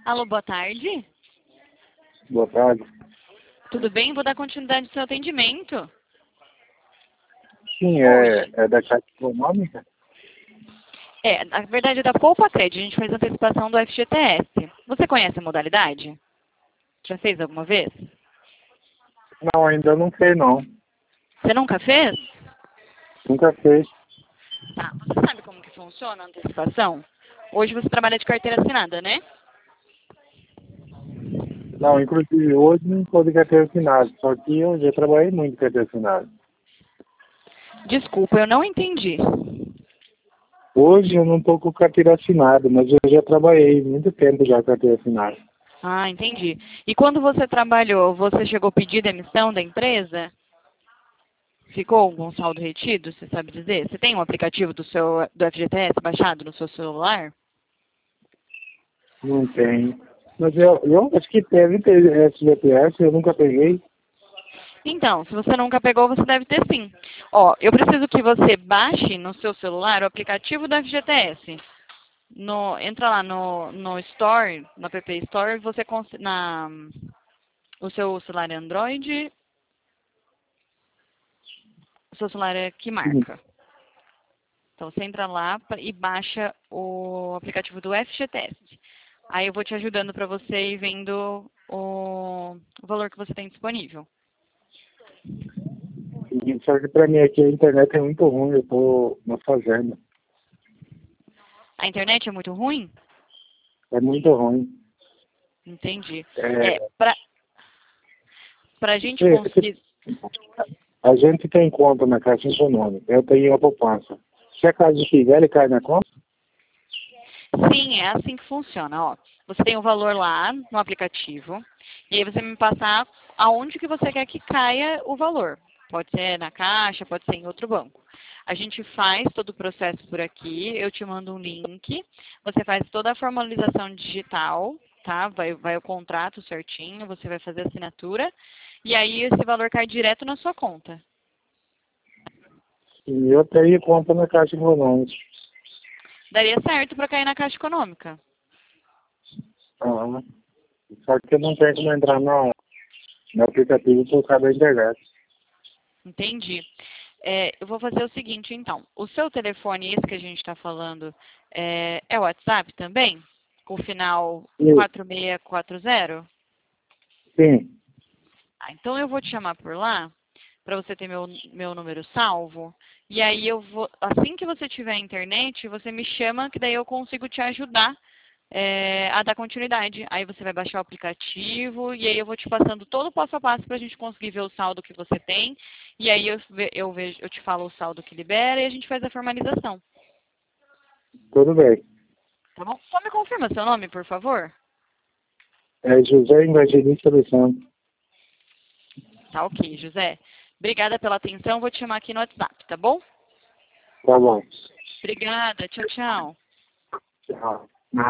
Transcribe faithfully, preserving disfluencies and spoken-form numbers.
Alô, boa tarde. Boa tarde. Tudo bem? Vou dar continuidade ao seu atendimento. Sim, Oi. é, é da Caixa Econômica? É, na verdade é da Poupa Cred, a gente fez a antecipação do F G T S. Você conhece a modalidade? Já fez alguma vez? Não, ainda não fez, não. Você nunca fez? Nunca fez. Tá. Você sabe como que funciona a antecipação? Hoje você trabalha de carteira assinada, né? Não, inclusive hoje não estou de carteira assinada, só que eu já trabalhei muito de carteira assinada. Desculpa, eu não entendi. Hoje eu não estou com carteira assinada, mas eu já trabalhei muito tempo já com carteira assinada. Ah, entendi. E quando você trabalhou, você chegou a pedir demissão da empresa? Ficou algum saldo retido, você sabe dizer? Você tem um aplicativo do seu do F G T S baixado no seu celular? Não tem. Mas eu, eu acho que deve ter S G P S, eu nunca peguei. Então, se você nunca pegou, você deve ter sim. Ó, eu preciso que você baixe no seu celular o aplicativo do F G T S. No, entra lá no, no Store, no App Store, você cons- na o seu celular é Android, o seu celular é que Sim. marca. Então você entra lá pra- e baixa o aplicativo do F G T S. Aí eu vou te ajudando para você ir vendo o, o valor que você tem disponível. E só que pra mim aqui a internet é muito ruim, eu estou na fazenda. A internet é muito ruim? É muito ruim. Entendi. É, É, para para a gente você, você conseguir. A gente tem conta na Caixa Econômica, eu tenho a poupança. Se a casa estiver, ele cai na conta? Sim, é assim que funciona. Ó, você tem o valor lá no aplicativo e aí você me passar aonde que você quer que caia o valor. Pode ser na Caixa, pode ser em outro banco. A gente faz todo o processo por aqui, eu te mando um link, você faz toda a formalização digital, tá? Vai, vai o contrato certinho, você vai fazer a assinatura e aí esse valor cai direto na sua conta. E eu tenho conta na Caixa Econômica. Daria certo para cair na Caixa Econômica. Ah, só que eu não tenho como entrar no, no aplicativo por causa da internet. Entendi. É, eu vou fazer o seguinte, então. O seu telefone, esse que a gente está falando, é, é o WhatsApp também? Com o final E, quatro seis quatro zero? sim, Ah, então eu vou te chamar por lá, para você ter meu, meu número salvo. E aí eu vou, assim que você tiver internet, você me chama, que daí eu consigo te ajudar é, a dar continuidade. Aí você vai baixar o aplicativo e aí eu vou te passando todo o passo a passo para a gente conseguir ver o saldo que você tem. E aí eu, ve- eu, vejo, eu te falo o saldo que libera e a gente faz a formalização. tudo bem. Tá bom? Só me confirma seu nome, por favor. É José Evangelista dos Santos. Tá ok, José. Obrigada pela atenção. Vou te chamar aqui no WhatsApp, tá bom? Tá bom. Obrigada. Tchau, tchau. Tchau.